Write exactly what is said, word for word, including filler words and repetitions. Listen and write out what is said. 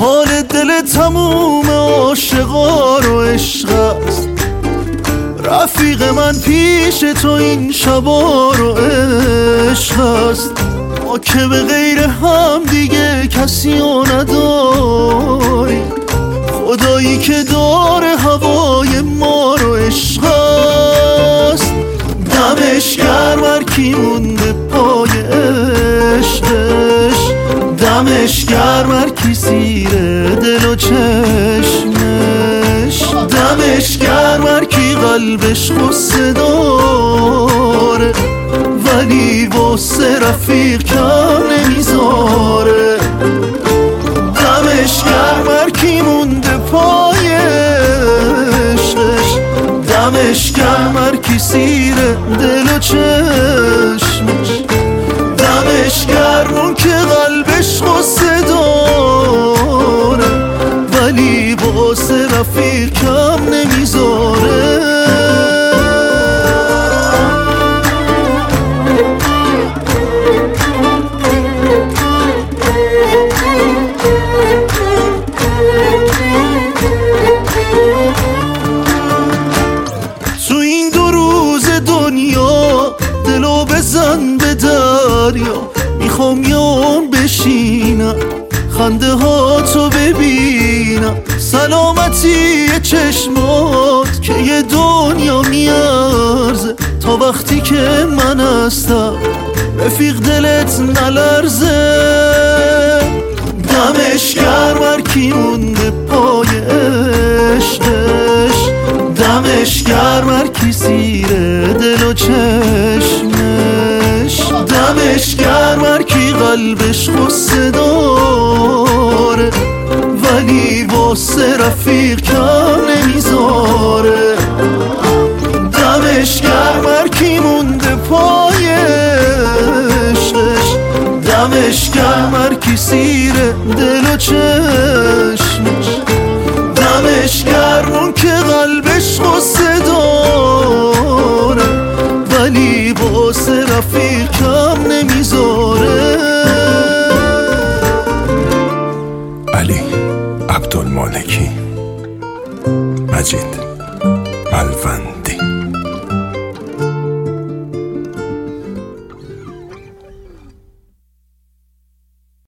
حال دل تموم عاشقا رو عشق است. رفیق من پیش تو این شبا رو عشق است. ما که به غیر هم دیگه کسی رو نداری، خدایی که داره هوای ما رو عشق است. دمش گرم هر کی مونده پای عشقش، دمش گرم هر کی زیر دل و چشمش، دمش گرم هر کی قلبش غصه داره ولی واسه رفیق کم نمیذاره. دمش گرم هر کی مونده پای عشقش، دمش گرم هر کی زیر دل و چشمش، دمش گرم اون که قلبش غصه داره ولی واسه رفیق کم نمیذاره. تو این دو روز دنیا دلو بزن به دریا، میخوام یون بشینم خنده ها تو ببینم، سلامتی چشمات که یه دنیا میارزه. تا وقتی که من هستم رفیق دلت نلرزه. دمش گرم هر کی مونده پای عشقش، دمش گرم هر کی زیر دل و چشمش، دمش گرم هر کی قلبش غصه داره ولی واسه رفیق کم نمیذاره. دمش گرم هر کی مونده پای عشقش، دمش گرم هر کی زیر دل و چشمش.